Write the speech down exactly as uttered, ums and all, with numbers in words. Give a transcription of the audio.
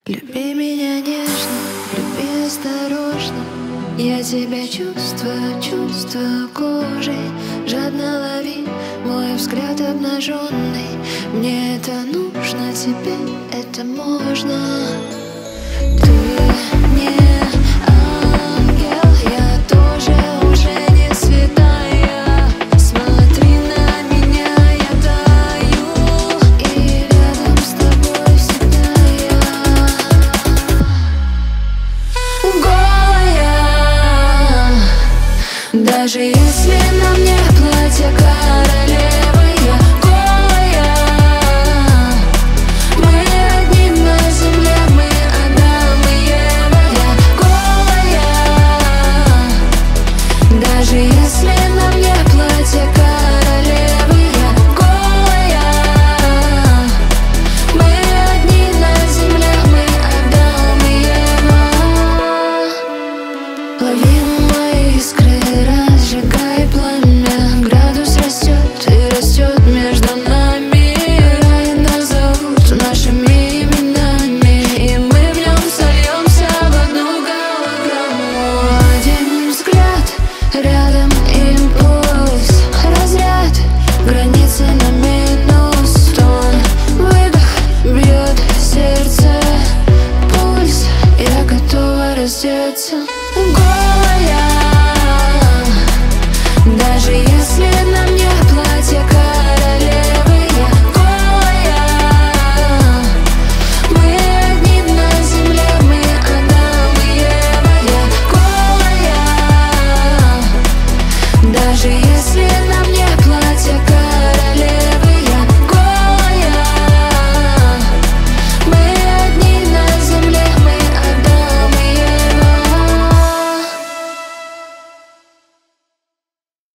Люби меня нежно, люби осторожно. Я тебя чувствую, чувствую кожей. Жадно лови мой взгляд обнаженный. Мне это нужно, тебе это можно. Ты